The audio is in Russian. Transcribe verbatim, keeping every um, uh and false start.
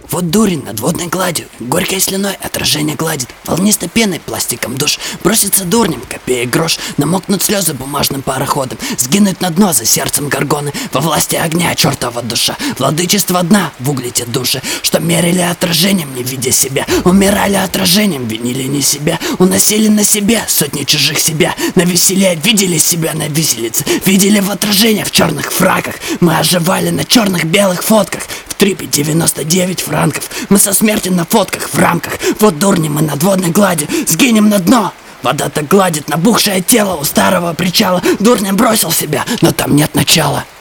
Вот дурень над водной гладью, горькой слюной отражение гладит, волнистой пеной пластиком душ. Бросится дурнем, копеек грош, намокнут слезы бумажным пароходом, сгинуть на дно за сердцем горгоны, во власти огня чертова душа. Владычество дна в угле те души, что мерили отражением, не видя себя, умирали отражением, винили не себя, уносили на себе сотни чужих себя. На веселе видели себя на виселице, видели в отражениях в черных фраках. Мы оживали на черных белых фотках, в трипе девяносто девять франков. Мы со смерти на фотках в рамках. Вот дурни мы над водной гладью, сгинем на дно. Вода так гладит набухшее тело у старого причала. Дурнем бросил себя, но там нет начала.